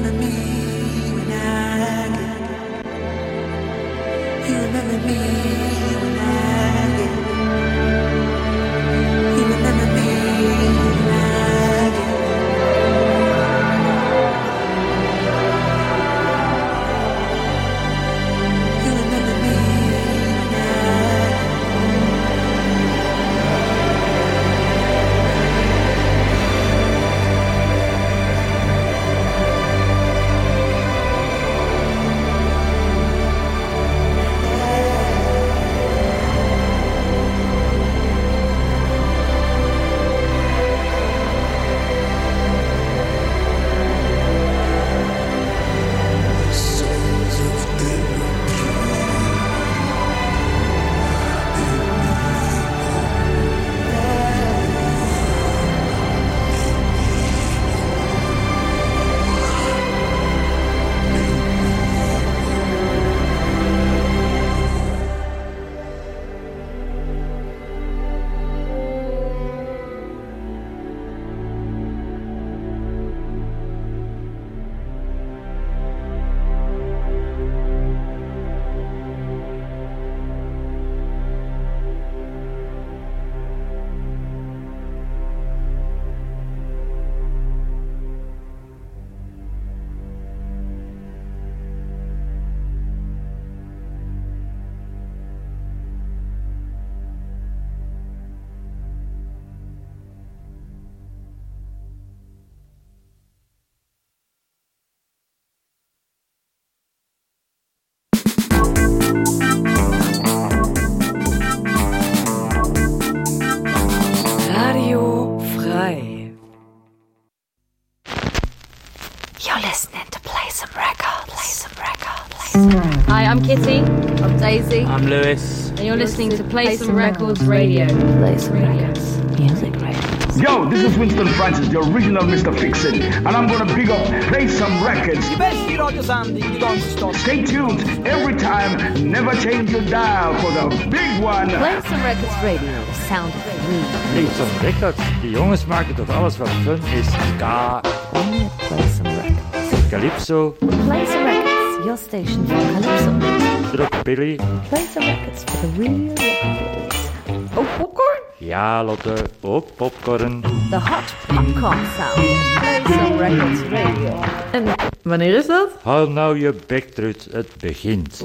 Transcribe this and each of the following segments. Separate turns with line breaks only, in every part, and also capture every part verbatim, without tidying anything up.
Hi, I'm Kitty. I'm Daisy.
I'm Lewis.
And you're listening to Play Some Records Radio. Play Some Records. Music Radio.
Yo, this is Winston Francis, the original Mister Fix-It. And I'm gonna big up Play Some Records.
I bästa radiosändning i dagens.
Stay tuned every time. Never change your dial for the big one.
Play Some Records Radio. The sound of dream.
Play Some Records. Die jongens maken tot alles wat fun is. Ska.
Only Play Some Records.
Calypso.
Play Some Records. Your station for Calypso.
Rockabilly.
Play Some Records for the real rockabillies. Oh, popcorn?
Ja, Lotte, ook popcorn.
The hot popcorn sound. Play Some Records Radio. En wanneer is dat?
Hou nou je bek, Trut, het begint.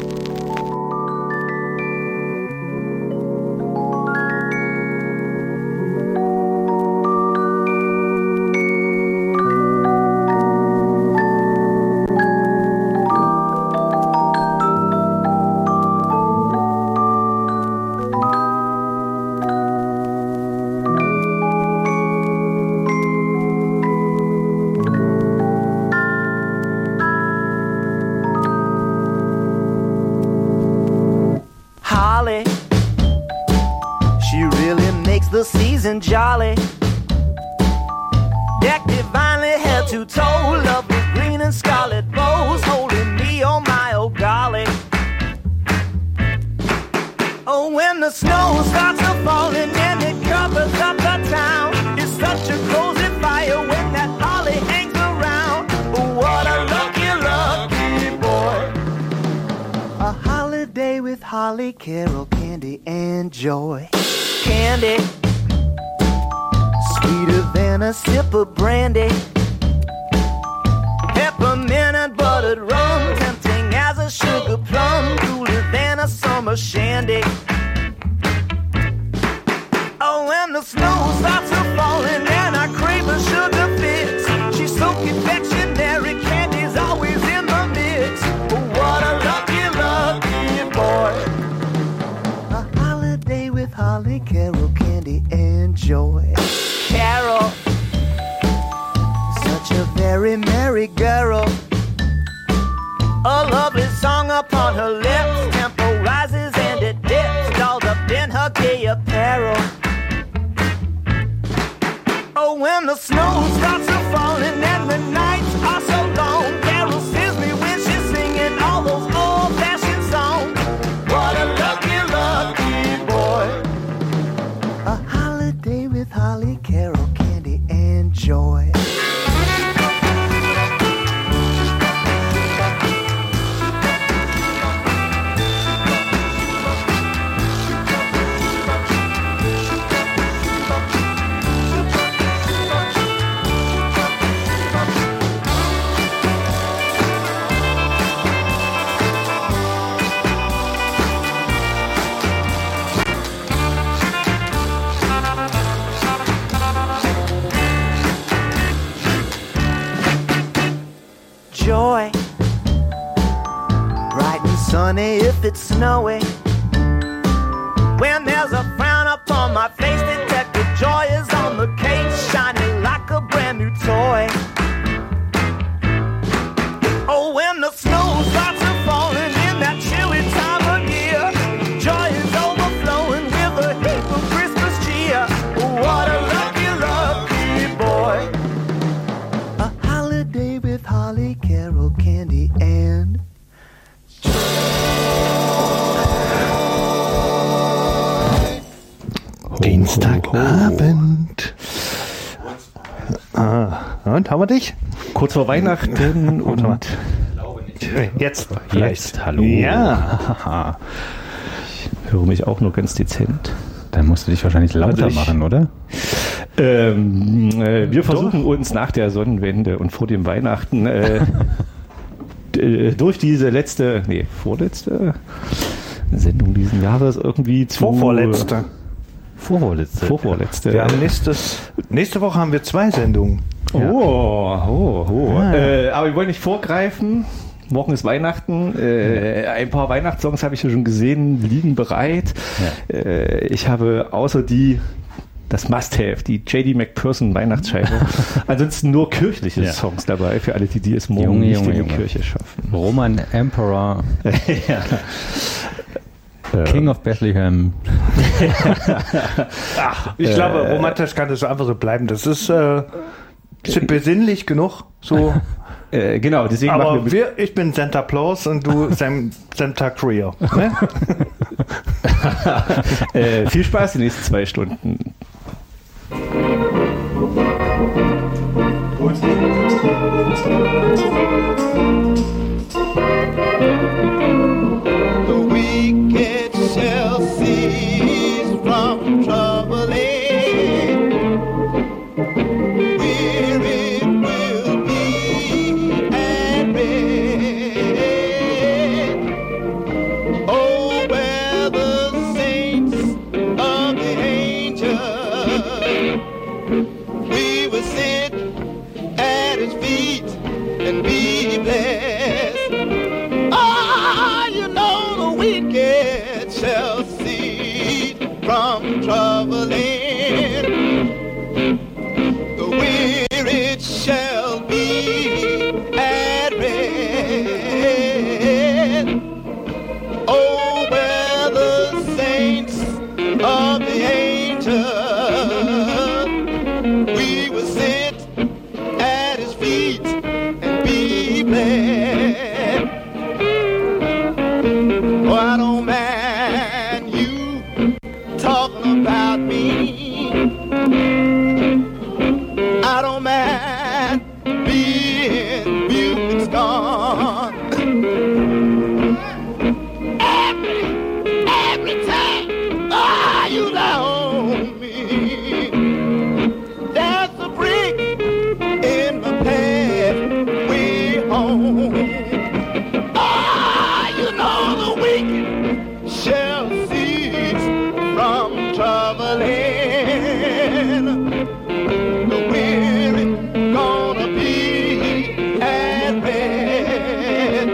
Jolly, decked divinely head to toe, lovely green and scarlet bows, holding me, oh my, oh golly. Oh, when the snow starts to falling and it covers up the town, it's such a cozy fire when that holly hangs around. Oh, what a lucky, lucky boy. A holiday with holly, carol, candy, and joy. Candy, sweeter than a sip of brandy, peppermint and buttered rum, tempting as a sugar plum, cooler than a summer shandy. Oh, when the snow starts to falling and I crave a sugar fix, she's so confectionary, candy's always in the mix. Oh, what a lucky, lucky boy. A holiday with holly, carol, candy, and joy. Carol, such a very merry girl, a lovely song upon her lips, tempo rises and it dips, dolled up in her gay apparel. Oh, when the snow starts to falling and the nights are so long, Carol sees me when she's singing all those old-fashioned songs. What a lucky, lucky boy. A holiday with holly, carol, candy, and joy. joy. Bright and sunny if it's snowy. When there's a frown upon my face, detective joy is on the case, shining like a brand new toy. Oh, when the snow starts to falling in that chilly time of year, joy is overflowing with a heap of Christmas cheer. What a lucky, lucky boy. A holiday with holly, carol, candy, and
Dienstagabend. Ah, und, haben wir dich?
Kurz vor Weihnachten und...
Jetzt.
Jetzt, hallo.
Ja.
Ich höre mich auch nur ganz dezent.
Dann musst du dich wahrscheinlich lauter
Also ich-
machen, oder?
Ähm, äh, wir versuchen uns nach der Sonnenwende und vor dem Weihnachten äh, d- durch diese letzte, nee, vorletzte Sendung diesen Jahres irgendwie zu...
Vorvorletzte.
Vorvorletzte. Vorvorletzte.
Wir haben nächstes, nächste Woche haben wir zwei Sendungen.
Oh, oh, oh.
Ah.
Äh, aber wir wollen nicht vorgreifen. Morgen ist Weihnachten. Äh, ein paar Weihnachtssongs habe ich ja schon gesehen, liegen bereit.
Ja.
Äh, ich habe außer die, das Must-Have, die J D McPherson Weihnachtsscheibe, ansonsten nur kirchliche
Ja.
Songs dabei, für alle, die, die es morgen
Junge,
nicht
Junge,
in die
Junge.
Kirche schaffen.
Roman Emperor,
ja.
King of Bethlehem.
Ach, ich glaube, romantisch kann das einfach so bleiben. Das ist äh, sind besinnlich genug. So.
Äh, genau, deswegen machen wir
Aber
mit
wir, ich bin Santa Claus und du Sam, Santa Creo. Ne?
äh, viel Spaß die nächsten zwei Stunden.
the wicked shall cease from troubling, where it will be at rest. Oh, where the saints of the angels, we will sit at his feet and be blessed. Ah, you know the wicked shall cease from troubling, the weary shall be at rest. Oh, where the saints of the angels, we will sit at his feet and be blessed. Oh, I don't mind you talking about me. I don't mind being mute and scorned. Every, every time, ah, you lie on me. There's a brick in my pathway home. Ah, you know the wicked shall cease from troubling, the weary gonna be at rest.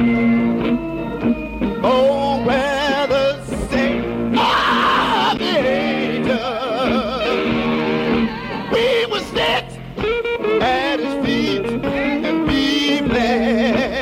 Oh, where the saints of the angels, we will sit at his feet and be blessed.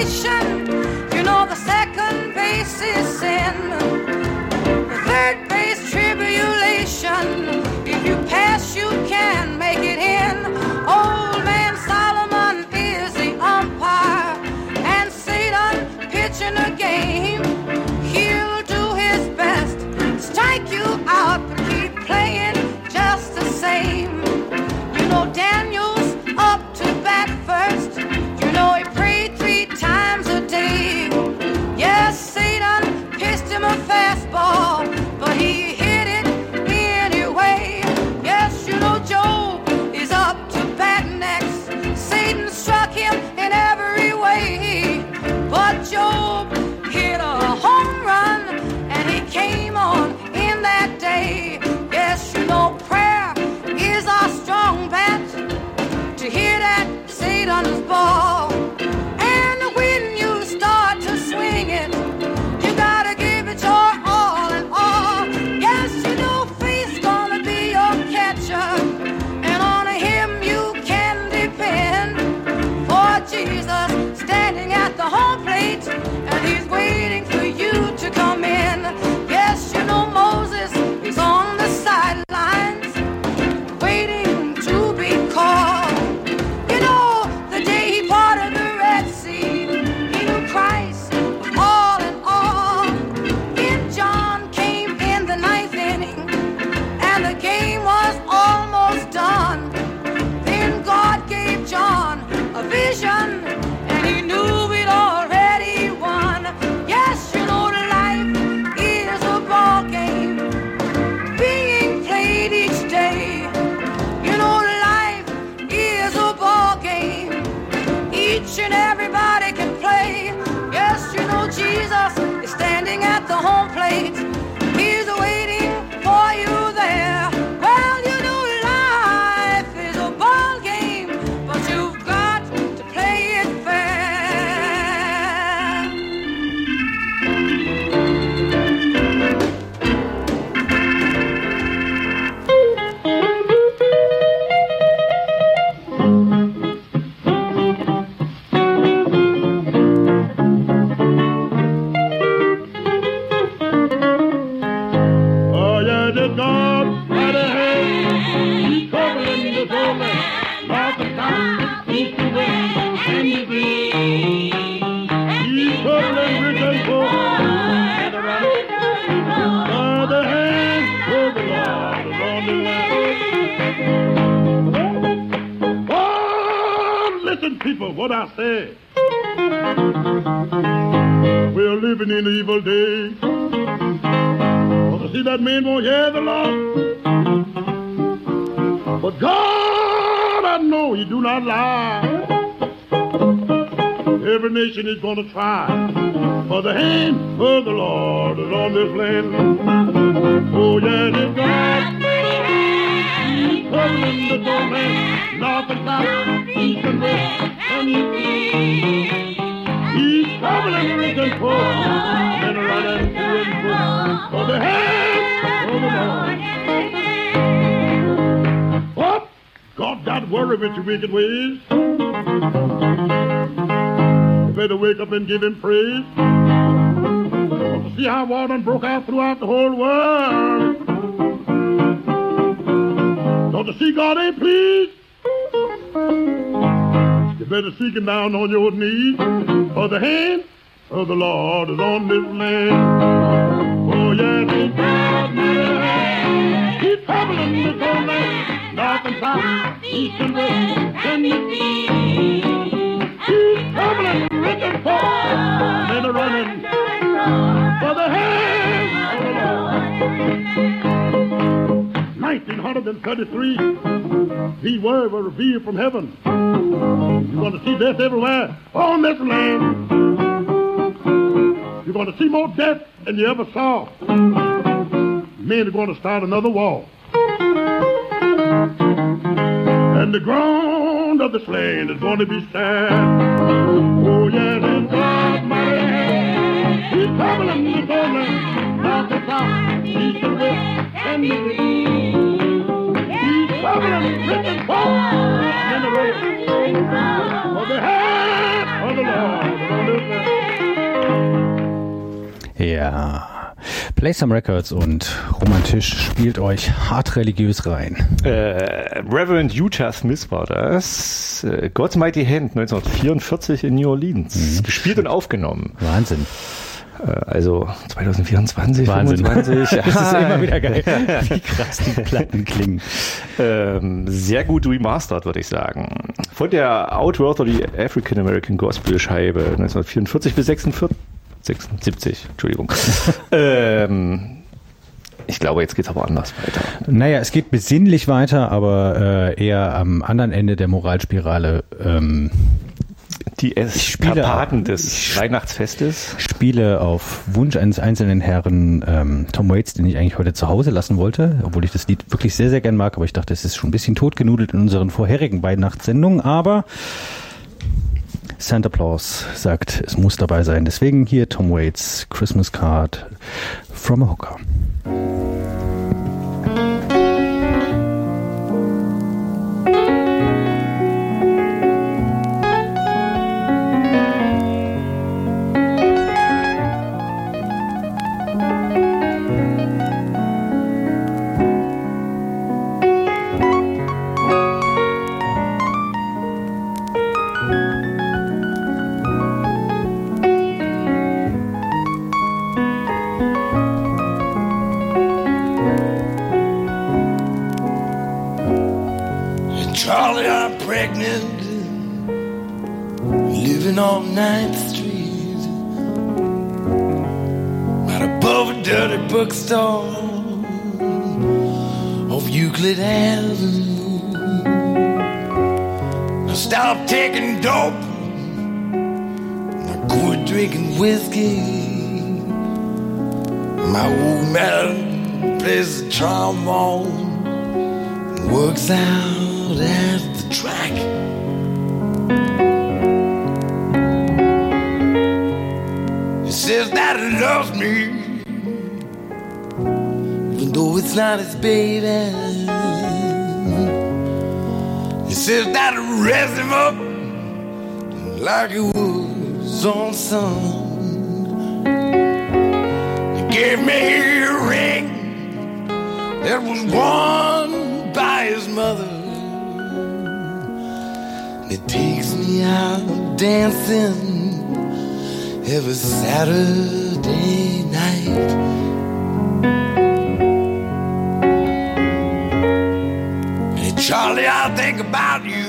salvation. You know the second base is sin, the third base tribulation. If you pass, you can make it in. Old man Solomon is the umpire, and Satan pitching a game. He'll do his best, strike you out, but keep playing just the same. You know Daniel's up to bat first. You know he prayed three times a day. Yes, Satan pitched him a fastball, but he hit it anyway. Yes, you know Job is up to bat next. Satan struck him in every way, but Job hit a home run, and he came on in that day. Yes, you know prayer is our strong bat to hit at Satan's ball. And when you start to swing it, you gotta give it your all and all. Yes, you know faith's gonna be your catcher, and on him you can depend. For Jesus standing at the home plate, and he's waiting for you to come in. Yes, you know Moses is on the sidelines, waiting to be called. You know the day he parted the Red Sea, he knew Christ was all in all. Then John came in the ninth inning, and the game was almost done. Then God gave John a vision, and he knew we'd already won. Yes, you know life is a ball game being played each day. You know life is a ball game each and everybody can play. Yes, you know Jesus is standing at the home plate. He's waiting for you there. Well, you know life is a ball game, but you've got to play it fair.
Oh, yeah, the God by the hand, he's covering the soul, north and south, east and west, and the green. He's covering rich and poor, and the right, by the hand of the Lord is on the land. Oh, listen, people, what I say. We're living in evil days. See that man won't hear the Lord, but God, I know he do not lie. Every nation is going to try, for the hand of the Lord is on this land. Oh yeah, it's God. He's covering the doorman, north and south, east and west, and east. He's covering rich and poor, and running to and fro, for the hand of the Lord. What? God got worried with your wicked ways. You better wake up and give him praise. Want to see how war done broke out throughout the whole world. Don't you see God ain't pleased? You better seek him down on your knees, for the hand of the Lord is on this land. Oh yes, he's God, man. He's traveling this whole land, north and south, east and west, and the sea. He's traveling rich and poor, and running for the hand of the Lord. nineteen thirty-three, these words were revealed from heaven. You're going to see death everywhere on this land. You're going to see more death than you ever saw. Men are going to start another war. And the ground of this land is going to be sad. Oh, yes, it's God's mighty hand. He's traveling the land, north and south, east and west, and the east. He's traveling rich and poor in the road. For the hand of the Lord on this
Yeah. Play Some Records und romantisch spielt euch hart religiös rein.
Äh, Reverend Utah Smith war das. Äh, God's Mighty Hand neunzehnhundertvierundvierzig in New Orleans. Mhm. Gespielt und aufgenommen.
Wahnsinn.
Äh, also zwanzig vierundzwanzig,
Wahnsinn.
fünfundzwanzig.
Das ist immer wieder geil, wie krass die Platten klingen.
Ähm, sehr gut remastert, würde ich sagen. Von der Outworld oder die African American Gospel Scheibe neunzehnhundertvierundvierzig bis sechsundvierzig. sechsundsiebzig, Entschuldigung. ähm, ich glaube, jetzt geht es aber anders weiter.
Naja, es geht besinnlich weiter, aber äh, eher am anderen Ende der Moralspirale. Ähm,
Die Eskapaden des Weihnachtsfestes.
Spiele auf Wunsch eines einzelnen Herren ähm, Tom Waits, den ich eigentlich heute zu Hause lassen wollte, obwohl ich das Lied wirklich sehr, sehr gern mag, aber ich dachte, es ist schon ein bisschen totgenudelt in unseren vorherigen Weihnachtssendungen, aber Santa Claus sagt, es muss dabei sein. Deswegen hier Tom Waits, Christmas Card from a Hooker.
Charlie, I'm pregnant, living on ninth Street, right above a dirty bookstore off Euclid Avenue. I stopped taking dope, I quit drinking whiskey. My old man plays the trombone and works out at the track. He says that he loves me, even though it's not his baby. He says that he raised him up like he was his own son. He gave me a ring that was worn by his mother. It takes me out dancing every Saturday night. Hey Charlie, I think about you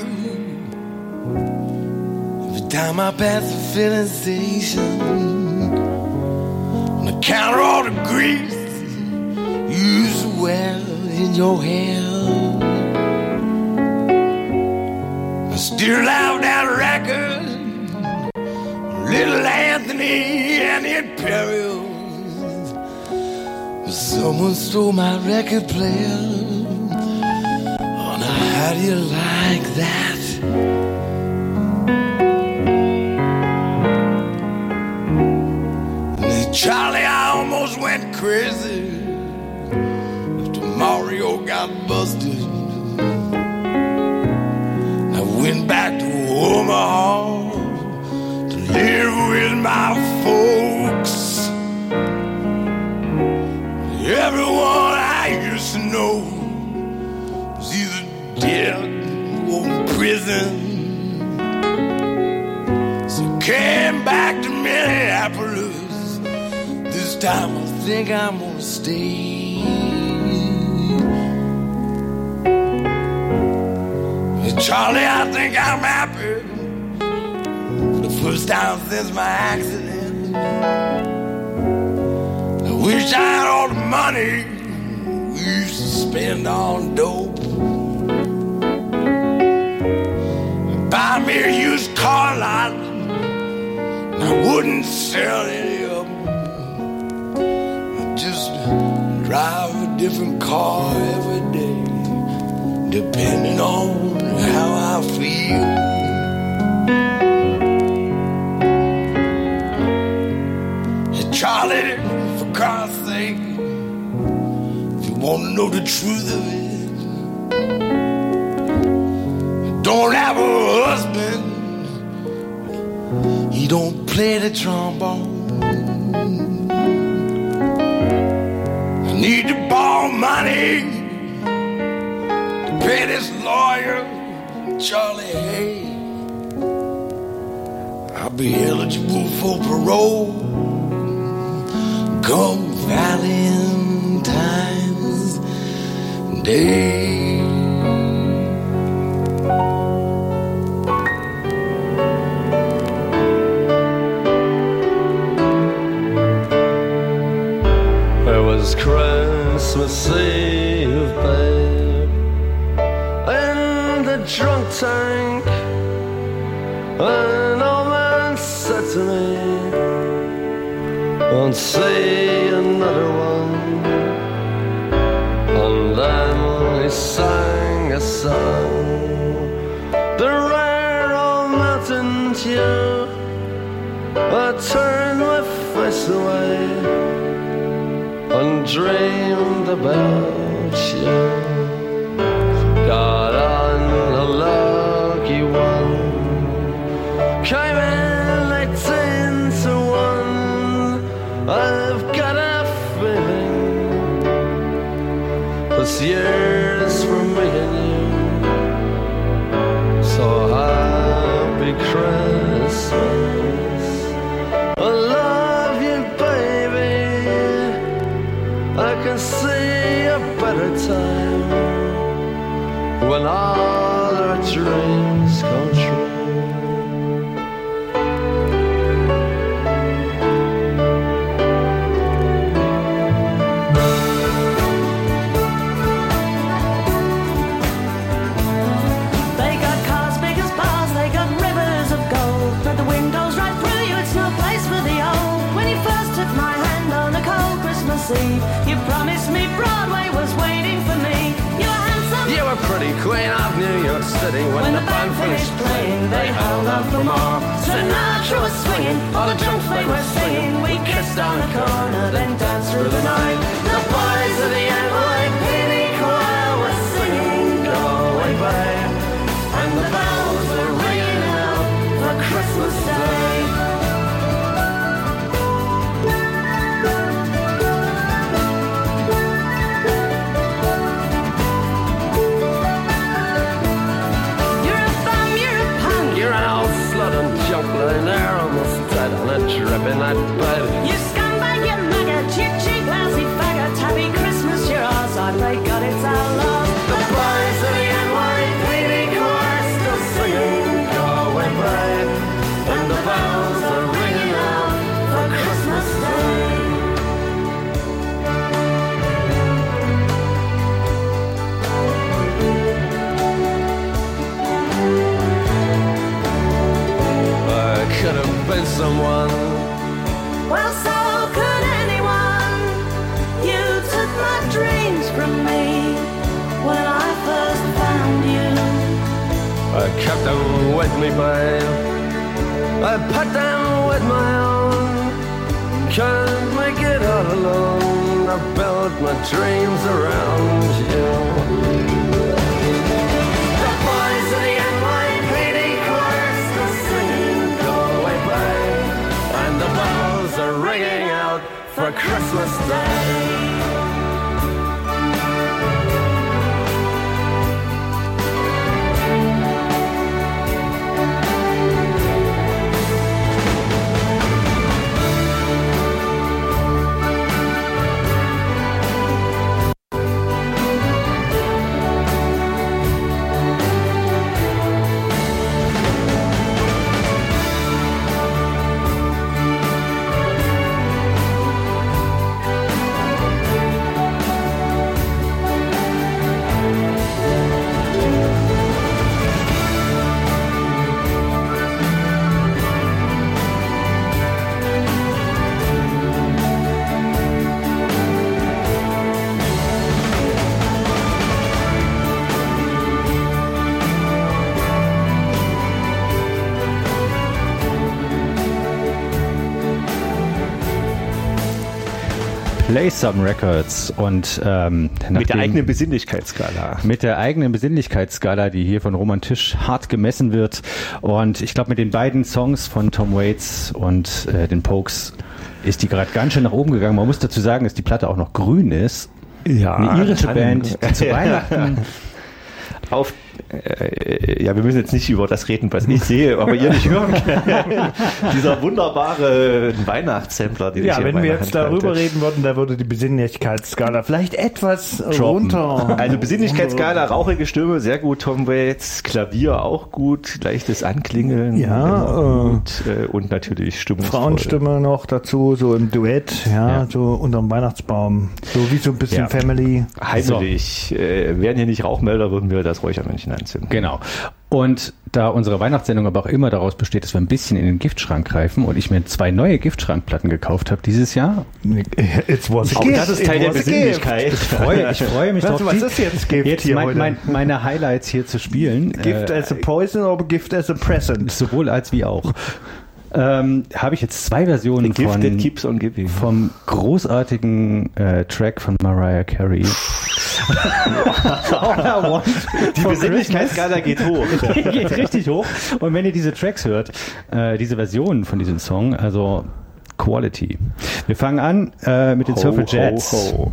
every time I pass the filling station. And I count all the grease you used to wear in your hair. Still love that record, Little Anthony and the Imperials. Someone stole my record player. Oh, now how do you like that? And Charlie, I almost went crazy after Mario got busted. Went back to Omaha to live with my folks. Everyone I used to know was either dead or in prison. So I came back to Minneapolis. This time I think I'm gonna stay. Charlie, I think I'm happy for the first time since my accident. I wish I had all the money we used to spend on dope. Buy me a used car lot, and I wouldn't sell any of them. I'd just drive a different car every day, depending on how I feel. Hey Charlie, for God's sake, if you want to know the truth of it, I don't have a husband, he don't play the trombone.
need to borrow money to pay this lawyer, Charlie Hay. I'll be eligible for parole come Valentine's Day.
It was Christmas Eve, babe, in the drunk tank. An old man said to me, "Won't see another one." And then he sang a song, the rare old mountain tune. I turned my face away and dreamed about you. Got on a lucky one, came in eighteen to one. I've got a feeling this year's for me and you. So happy Christmas, I love you, baby. I can see a better time when all our dreams come true.
They got cars big as bars, they got rivers of gold, but the wind goes right through you, it's no place for the old. When you first took my hand on a cold Christmas Eve, you promised me Broadway was waiting for me. You were handsome,
You were pretty queen of New York City. When,
when
the band finished playing, they held out for more.
Sinatra was swinging, all the drunks they were singing. We kissed on the corner, then danced through the night. The boys of the N Y P D choir were singing "Go Away, Babe," and the bells were ringing out for Christmas Day. You're a bum, you're a punk,
You're an old slut and junk lying there almost dead on a drip in that bed.
you scumbag, you maggot, you cheap, lousy faggot. Happy Christmas, you're ours, I pray God it's our love. The boys of the N Y P D choir still singing "Go Away, Babe," and the bells are ringing out for Christmas Day.
I could have been someone.
Well, so could anyone. You took my dreams from me when I first found you.
I kept them with me, babe. I put them with my own. Can't make it all alone. I built my dreams around you.
The boys of the N Y P D choir still singing "Go Away, Babe,"
And the bells are ringing out for Christmas Day.
Play Some Records und ähm,
Mit der
nachdem-
eigenen Besinnlichkeitsskala.
Mit der eigenen Besinnlichkeitsskala, die hier von Roman Tisch hart gemessen wird. Und ich glaube, mit den beiden Songs von Tom Waits und äh, den Pokes ist die gerade ganz schön nach oben gegangen. Man muss dazu sagen, dass die Platte auch noch grün ist.
Ja,
eine irische
kann-
Band, die zu Weihnachten
auf äh, ja, wir müssen jetzt nicht über das reden, was ich sehe, aber ihr nicht hören könnt. Dieser wunderbare Weihnachtssampler, den ich
Ja,
hier in
wenn wir
meiner
jetzt
Hand
darüber
halte.
reden würden, da würde die Besinnlichkeitsskala vielleicht etwas
Droppen.
runter.
Also Besinnlichkeitsskala, rauchige Stimme, sehr gut. Tom Waits, Klavier auch gut, leichtes Anklingeln.
Ja,
immer gut, äh, und natürlich stimmungsvoll.
Frauenstimme noch dazu, so im Duett, ja,
Ja.
so unterm Weihnachtsbaum. So wie so ein bisschen
Ja.
Family.
Heimlich. Äh, wären hier nicht Rauchmelder, würden wir das Räuchermännchen anzünden.
Genau. Und da unsere Weihnachtssendung aber auch immer daraus besteht, dass wir ein bisschen in den Giftschrank greifen und ich mir zwei neue Giftschrankplatten gekauft habe dieses Jahr.
It was a
Auch
gift.
das ist Teil
It
der
was a
Besinnlichkeit.
Ich freue, ich freue mich
Was-
drauf.
was
die-
ist jetzt Gift
jetzt
hier
mein,
heute?
mein, meine Highlights hier zu spielen.
Gift
Äh,
as a poison oder Gift as a present?
sowohl als wie auch. Ähm, habe ich jetzt zwei Versionen
The gift
von,
that keeps on giving.
vom großartigen äh, Track von Mariah Carey. All I want
Die
for
Besinnlichkeitsskala geht hoch.
Christmas geht richtig hoch. Und wenn ihr diese Tracks hört, äh, diese Versionen von diesem Song, also Quality. Wir fangen an äh, mit den
Ho,
Surfer
ho,
Jets.
ho.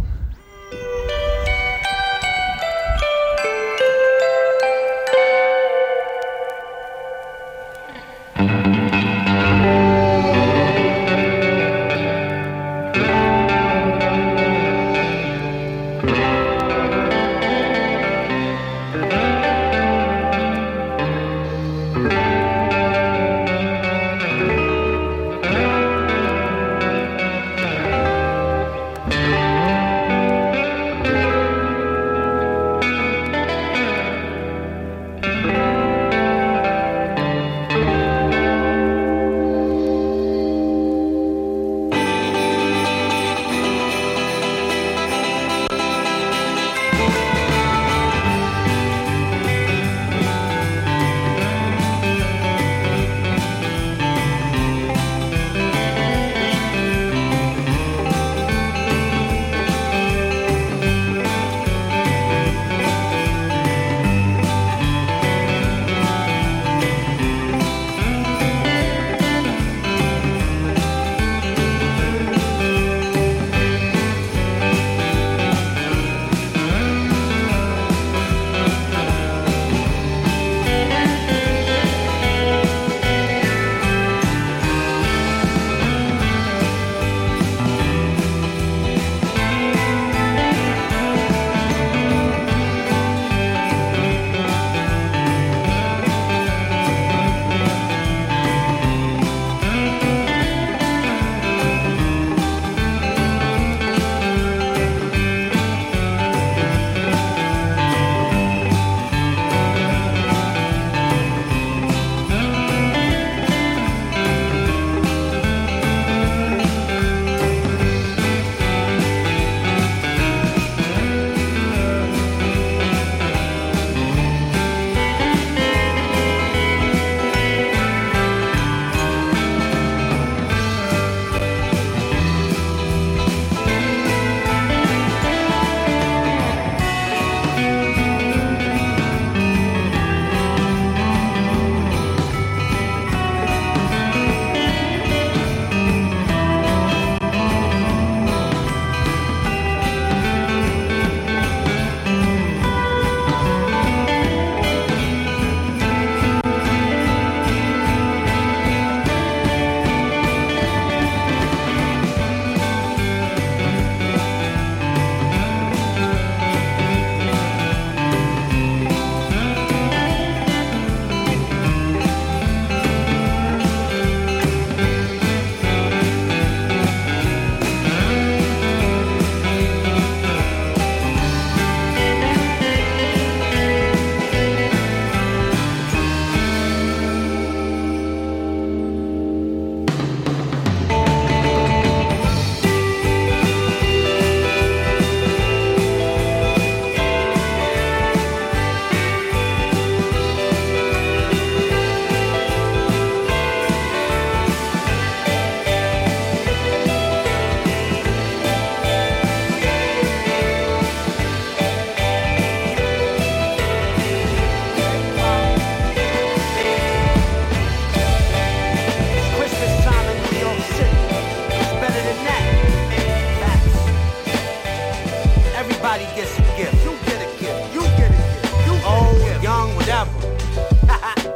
Thank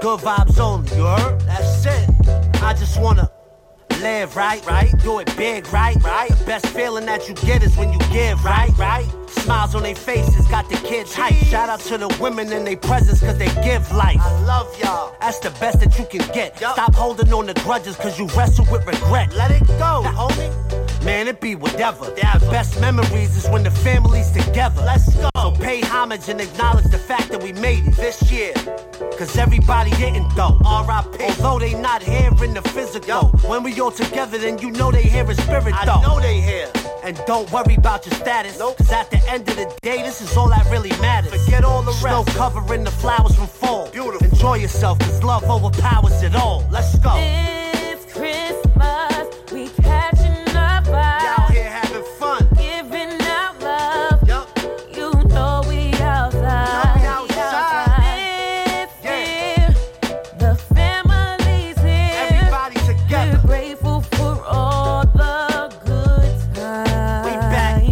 good vibes only, you heard? That's it. I just wanna live right, right? Do it big, right, right? The best feeling that you get is when you give, right, right? Smiles on their faces, got the kids hype. Shout out to the women in their presence, cause they give life. I love y'all. That's the best that you can get. Yep. Stop holding on to grudges, cause you wrestle with regret. Let it go, homie. Man, it be whatever. The best memories is when the family's together. Let's go. So pay homage and acknowledge the fact that we made it this year. Cause everybody didn't though. R I P Although they not here in the physical. Yo. When we all together, then you know they here in spirit though. I know they here. And don't worry about your status. Nope. Cause at the end of the day, this is all that really matters. Forget all the rest. Snow covering the flowers from fall. Beautiful. Enjoy yourself, cause love overpowers it all. Let's go.
It's Christmas, we catching up vibes.
Y'all here having fun.
Giving out love. Yep. You know we outside.
You know we outside.
It's yeah. here. The family's here.
Everybody together.
We're grateful for all the good times.
We back.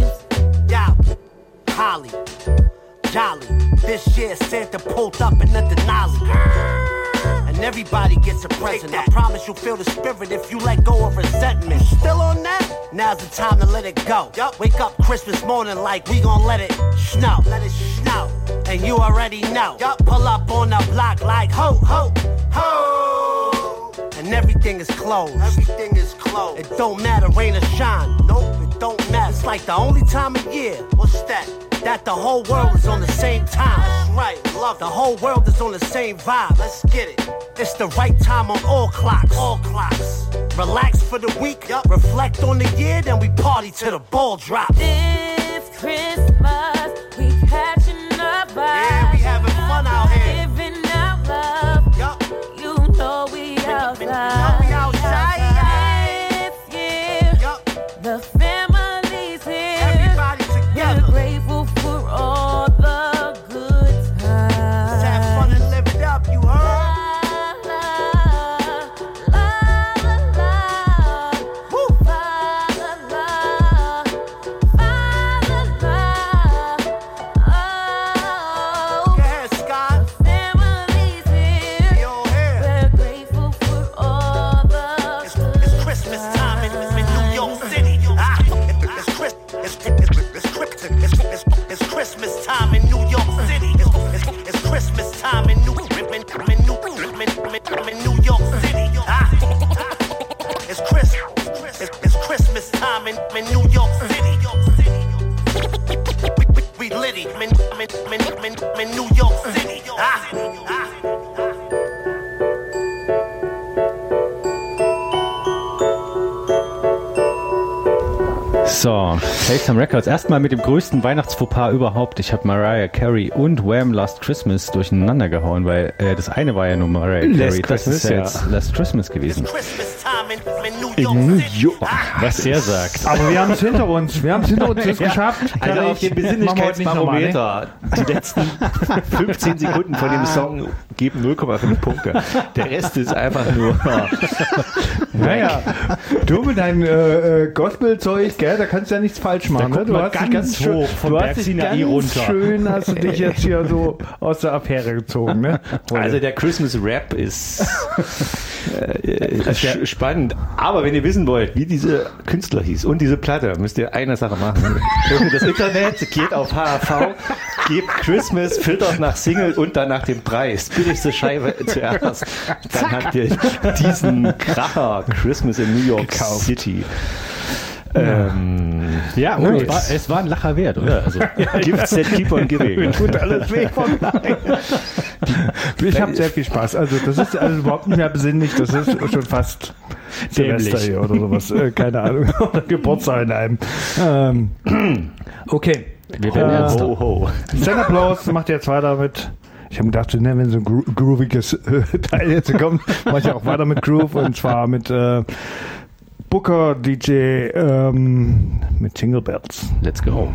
Yeah. Holly. Jolly. This year Santa pulled up in the Denali. And everybody gets a present. I promise you'll feel the spirit if you let go of resentment. Still on that? Now's the time to let it go. Yep. Wake up Christmas morning like we gon' let it snow. Let it snow. And you already know. Yep. Pull up on the block like ho, ho, ho. And everything is closed. Everything is closed. It don't matter, rain or shine. Nope, it don't matter. It's like the only time of year. What's that? That the whole world is on the same time. That's right, love. The whole world is on the same vibe. Let's get it. It's the right time on all clocks. All clocks. Relax for the week. Yep. Reflect on the year, then we party till the ball drops.
It's Christmas, we catching up vibes.
Yeah, we having fun out here.
Giving out love.
Yup.
You know we outside.
You know we outside.
It's here.
Yup.
The family's here.
Everybody together.
We're grateful for all the good times.
Let's have fun and live it up, you heard? Christmas time in New York City. It's, it's, it's Christmas time in New, in, in, in, New, in, in, in New York City. Ah, it's, Chris, it's, it's Christmas time in, in New York City. We, we, we litty in, in, in, in, in New York City. Ah, ah.
So, Playtime Records. Erstmal mit dem größten Weihnachtsfauxpas überhaupt. Ich habe Mariah Carey und Wham! Last Christmas durcheinander gehauen, weil äh, das eine war ja nur Mariah Carey.
Last
das
Christmas,
ist ja jetzt
ja.
Last Christmas gewesen.
In New York.
Was er sagt.
Aber wir haben es hinter uns. Wir haben es hinter uns jetzt
Ja.
geschafft.
Also
Kann
auf
ich-
dem
machen wir heute nicht nochmal, ne?
Besinnlichkeitsbarometer, die letzten fünfzehn Sekunden von dem Song geben null Komma fünf Punkte. Der Rest ist einfach nur
Naja, du mit deinem äh, äh, Gospel-Zeug, gell, da kannst du ja nichts falsch machen.
Da
Ne?
guck
Du
mal
hast dich
ganz
ganz schön,
hoch vom
du
Berg
hast dich
Sinai
ganz
runter.
schön, hast du dich jetzt hier so aus der Affäre gezogen. Ne?
Also der Christmas Rap ist äh, sch- spannend. Aber wenn ihr wissen wollt, wie diese Künstler hieß und diese Platte, müsst ihr eine Sache machen. Öffnet das Internet, geht auf H A V, gebt Christmas, filtert nach Single und dann nach dem Preis. Billigste Scheibe zuerst. Dann habt ihr diesen Kracher Christmas in New York City. Ähm,
Ja, und es war, es war ein Lacher wert, oder? Also,
Gifts that keep on giving.
Mir tut alles weh vom Leid. Ich habe sehr viel Spaß. Also das ist also überhaupt nicht mehr besinnlich. Das ist schon fast Silvester
Dämlich.
hier oder sowas. Äh, keine Ahnung. Oder Geburtstag in einem. Ähm, okay.
wir werden
Äh,
ernster.
Ho, ho.
Santa Claus macht jetzt weiter mit. Ich habe gedacht, ne, wenn so ein gro grooviges äh, Teil jetzt kommt, mache ich auch weiter mit Groove und zwar mit äh, Booker D J ähm, mit Jingle Bells.
Let's go.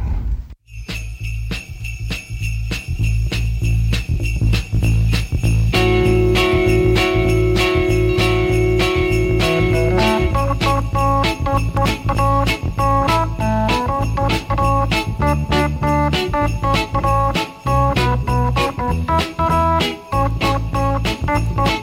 Thank you.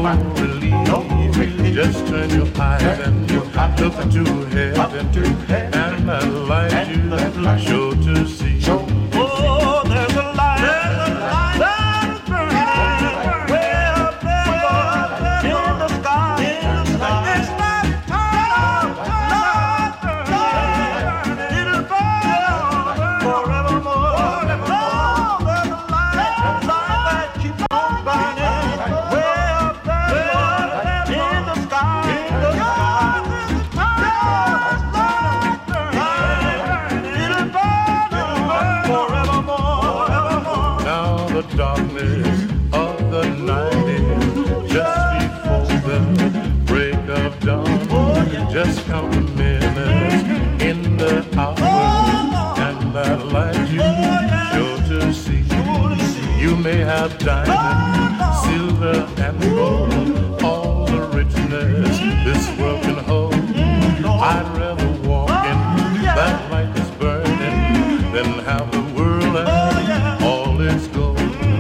might relieve. Just turn your eyes and you look to heaven, and that light you sure to see. Oh, there's a light, there's a light that is burning way up there in the sky. It's not time, not burning. It'll burn forevermore. Oh, there's a light, light that keeps on burning way up there in the sky. In the sky. It'll burn forevermore. Now the darkness of the night is just before the break of dawn. Just count the minutes in the hour, and that light you sure to see. You may have diamond, silver, and gold, all the richness this world can hold. I'd rather walk in that light that's burning than have the world and all its gold.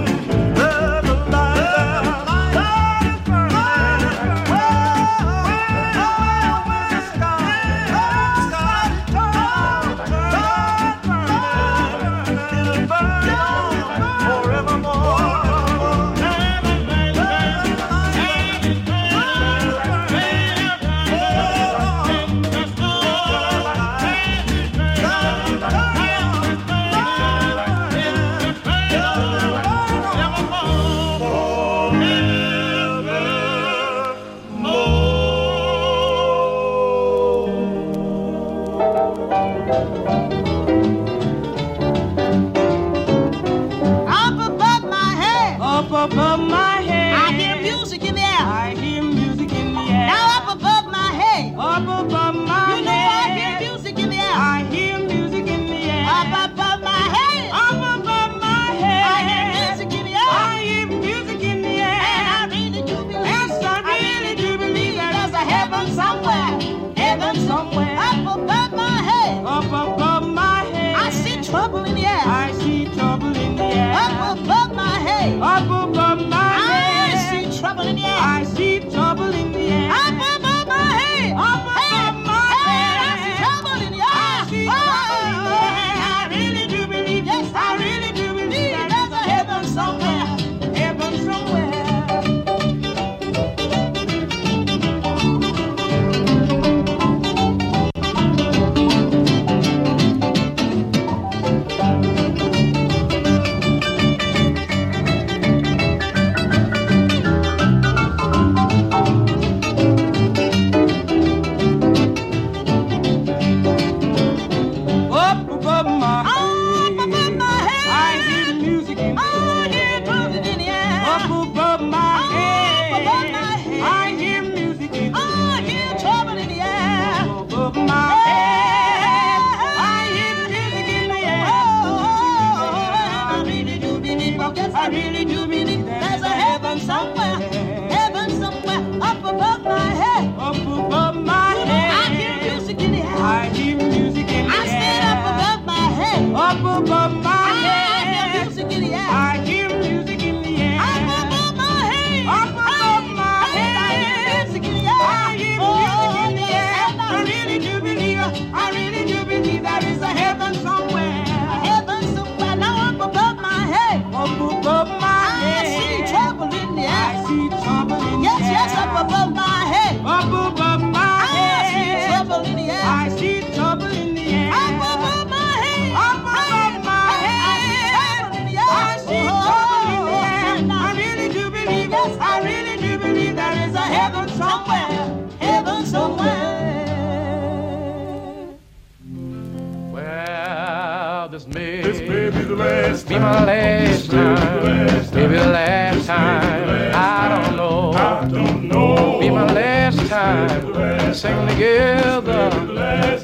Be my last time, maybe the last time, I don't know. I don't know. Be my last time, sing together. Last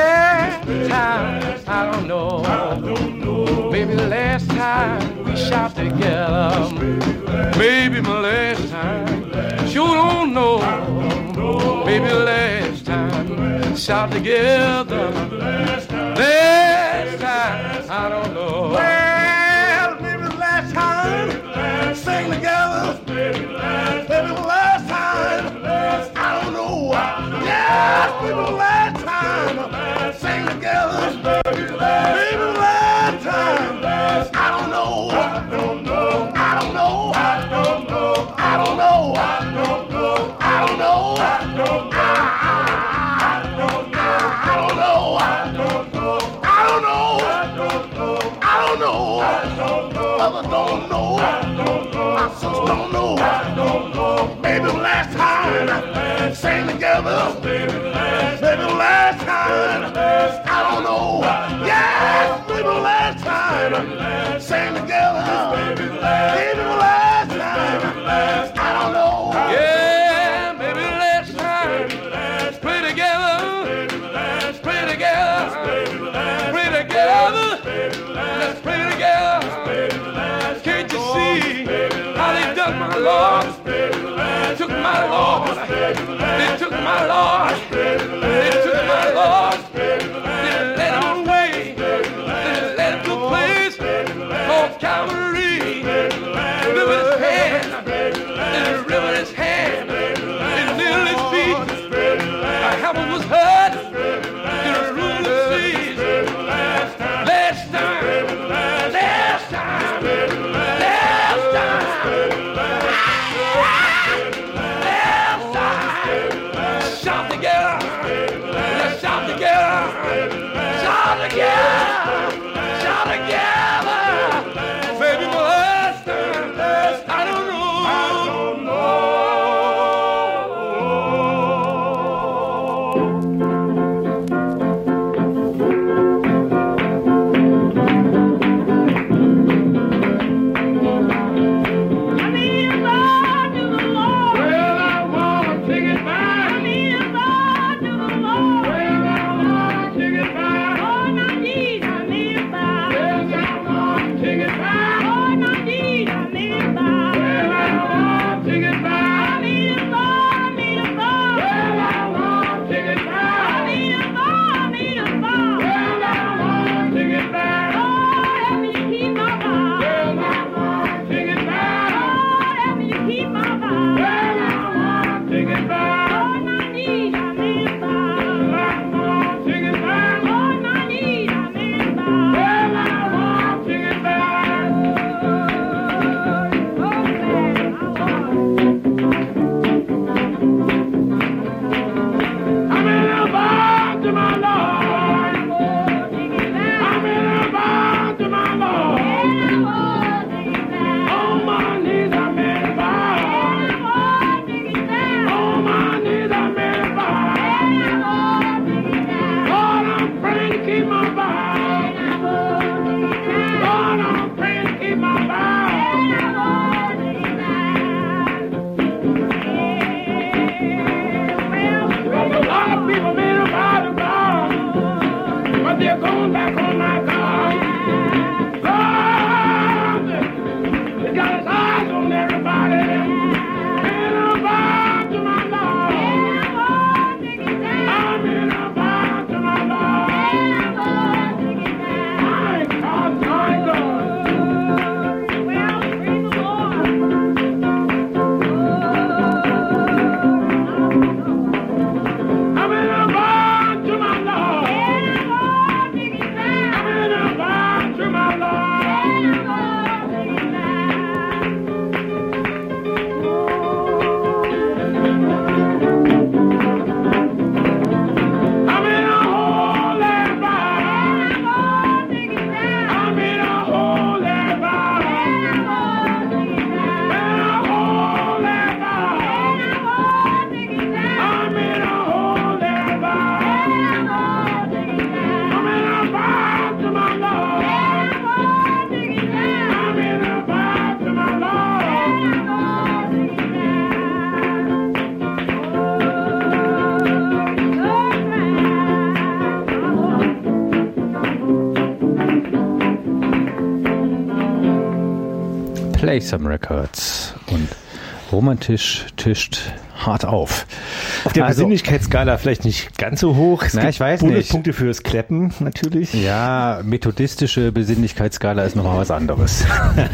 time, I don't know. Maybe the last time we shout together. Maybe my last time, sure don't know. Maybe the last time, shout together. Last time, I don't know. Well, maybe the last time, sing together. Maybe the last
don't know. I don't know. Maybe the last time I sang together. Maybe the last time. I don't know. Yeah, maybe the last time I sang together. Maybe the last time. I don't know.
Yeah, maybe the last time. Play together. Play together. Play together. Let's play together. Can't you see how they done my Lord? They took my Lord. They took my Lord. They took my Lord. They led him away. They led him to a place called Calvary. River his hand. They river his hand. They nailed his feet. My hammer was hurt. They ruled the seas. Last time. Last time. Last time. Last time. Shout together. Let's shout together. Shout together. Shout together. Maybe the last time. I don't know. I don't know.
Play Some Records und romantisch tischt hart auf.
Auf der
Also-
Besinnlichkeitsskala vielleicht nicht ganz so hoch. Es
Na,
gibt
ich weiß nicht.
Bonuspunkte fürs Kleppen natürlich.
Ja, methodistische Besinnlichkeitsskala ist nochmal was anderes.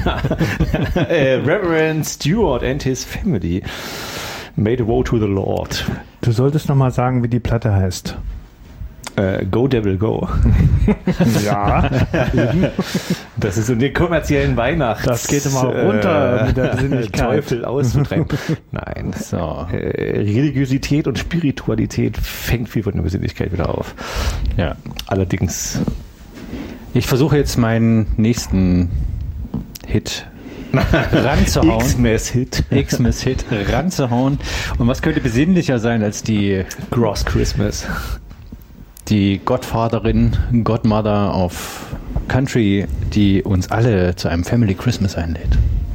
äh, Reverend Stewart and his family made a vow to the Lord.
Du solltest nochmal sagen, wie die Platte heißt.
Äh, Go Devil Go.
Ja.
Das ist in den kommerziellen Weihnachts...
Das geht immer runter
äh,
mit der Besinnlichkeit.
Teufel auszutreiben. Nein.
So.
Äh, Religiosität und Spiritualität fängt viel von der Besinnlichkeit wieder auf.
Ja.
Allerdings...
Ich versuche jetzt meinen nächsten Hit ranzuhauen.
Xmas-Hit.
Xmas-Hit, ranzuhauen. Und was könnte besinnlicher sein als die
Gross Christmas?
Die Gottvaterin, Godmother of Country, die uns alle zu einem Family Christmas einlädt.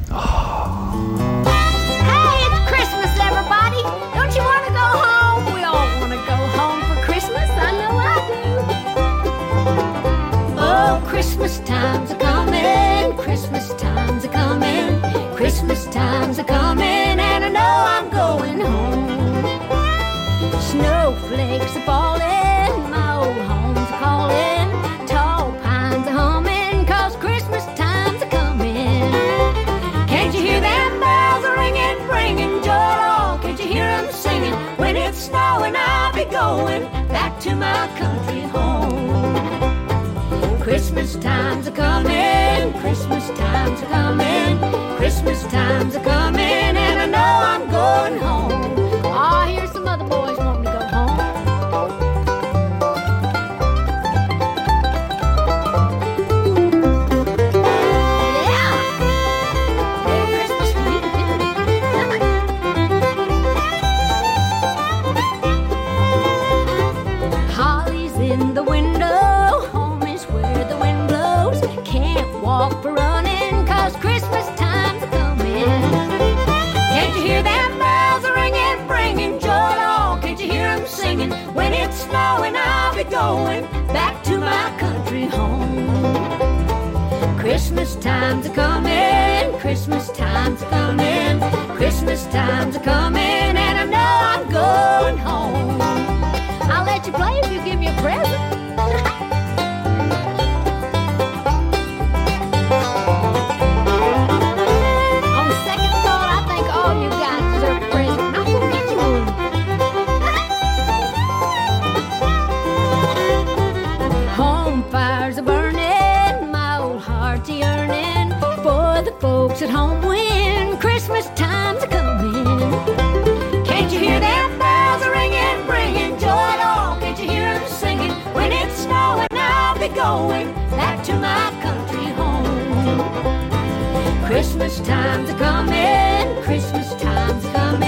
Hey, it's Christmas, everybody. Don't you want to go home? We all want to go home for Christmas. I know I do. Oh, Christmas times are coming. Christmas times are coming. Christmas times are coming, and I know I'm going home. Snowflakes are falling. My old home's calling. Tall pines are humming, 'cause Christmas times are coming. Can't you hear them bells ringing, bringing joy? Oh, can't you hear them singing? When it's snowing, I'll be going back to my country home. Christmas times are coming, Christmas times are coming, Christmas times are coming, and I know I'm going home. Oh, here's some other boys wanting to go home. Yeah! Merry Christmas to you, too. Holly's in the window, home is where the wind blows. Can't walk for running, 'cause Christmas time's a coming. Can't you hear them bells ringing, bringing joy? Oh, can't you hear them singing? When it's snowing, I'll be going back to my country home. Christmas time's a coming, Christmas time's a coming, Christmas time's a coming, and I know I'm going home. I'll let you play if you give me a present. On second thought, I think all you guys deserve a present. I'm gonna get you one. Home fires are burning, my old heart's yearning for the folks at home when Christmas time's a coming. Can't you hear them bells are ringing, bringing joy? Oh, can't you hear them singing? When it's snowing, I'll be going back to my country home. Christmas time's a coming, Christmas time's a coming.